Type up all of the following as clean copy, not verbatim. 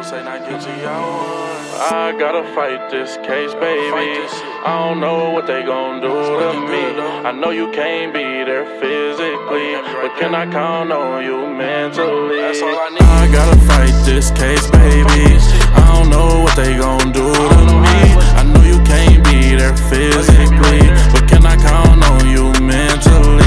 People say not guilty, I gotta fight this case, baby. I don't know what they gon' do to me. I know you can't be there physically, but can I count on you mentally? I gotta fight this case, baby. I don't know what they gon' do to me. I know you can't be there physically, but can I count on you mentally?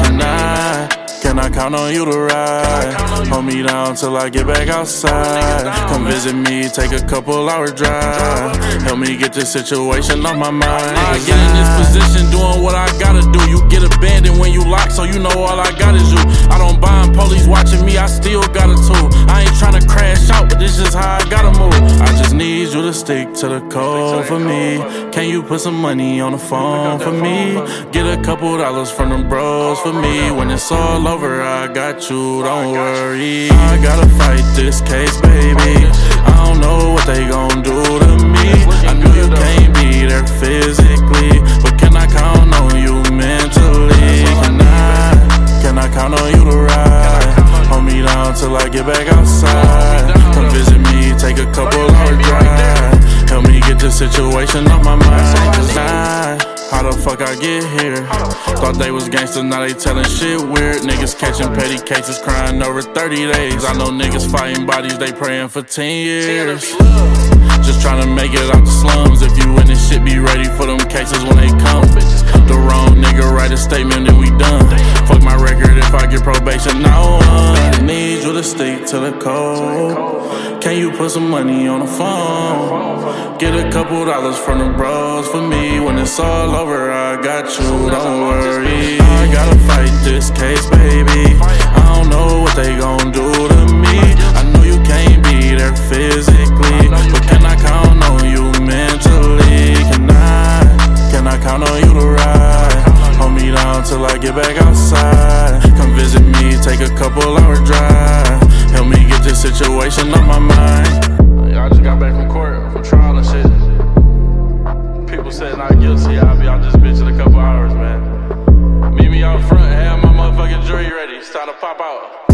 Can I count on you to ride? Hold me down till I get back outside. Come visit me, take a couple hour drive. Help me get this situation off my mind. I get in this position doing what I gotta do. You get abandoned when you lock, so you know all I got is you. I don't mind police watching me, I still got a tool. I ain't tryna crash out, but this is how I gotta move. I just need you to stick to the code for me. Can you put some money on the phone for me? Get a couple dollars from the bros for me. When it's all over, I got you, don't worry. I gotta fight this case, baby. I don't know what they gon' do to me. I know you can't be there physically, but can I count on you mentally? Can I count on you to ride? Hold me down till I get back outside. Come visit me, take a couple hour drive. Help me get this situation off my mind. How the fuck I get here? Thought they was gangsters, now they telling shit weird. Niggas catching petty cases, crying over 30 days. I know niggas fighting bodies, they praying for 10 years. Just tryna make it out the slums. If you in this shit, be ready for them cases when they come. The wrong nigga write a statement and we done. Fuck my record if I get probation, no one. I need you to stick to the code. Can you put some money on the phone? Get a couple dollars from the bros for me. When it's all over, I got you, don't worry. I gotta fight this case, baby. I don't know what they gon' do to me. I know you can't be there physically, but can I count on you mentally? Can I count on you to ride? Hold me down till I get back outside. Come visit me, take a couple hour drive. Help me get this situation off my mind. I just got back from court, from trial and shit. People said not guilty, I'll be out this bitch in a couple hours, man. Meet me out front, have my motherfucking jury ready. It's time to pop out.